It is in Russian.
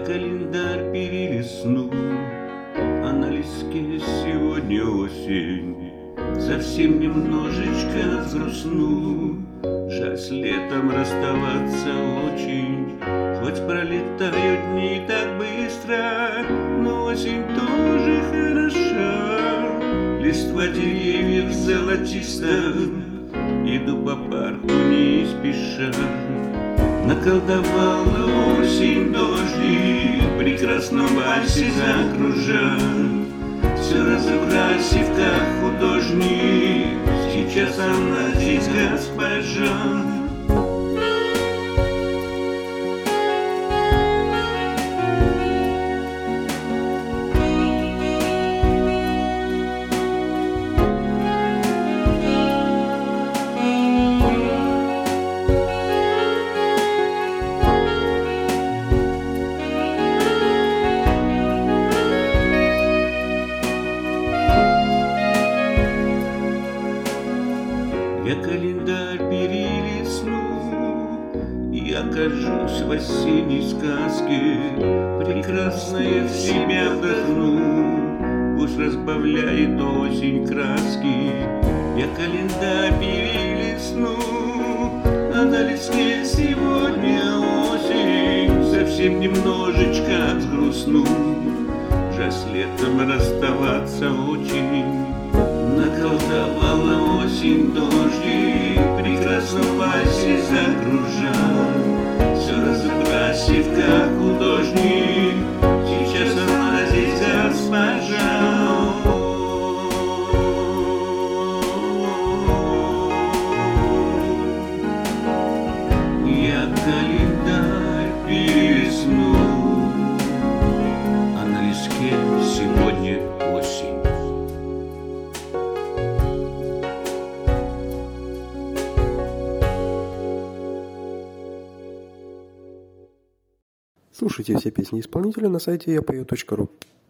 календарь перелистну, а на листке сегодня осень. Совсем немножечко взгрустну, жаль с летом расставаться очень. Хоть пролетают дни так быстро, но осень тоже хороша. Листва деревьев золотисто, иду по парку не спеша. Наколдовала осень дождик, в прекрасном вальсе закружа. Все разукрасив, как художник, сейчас она здесь госпожа. Я календарь перелистну и окажусь в осенней сказке. Прекрасное в себя вдохну, пусть разбавляет осень краски. Я календарь перелистну, а на листке сегодня осень. Совсем немножечко взгрустну, жаль с летом расставаться очень. Наколдовала осень дождик, в прекрасном вальсе закружа. Все разукрасив, как художник, сейчас она здесь госпожа. Я календарь перелистну, а на листке сегодня осень. Слушайте все песни исполнителя на сайте yapою.ru.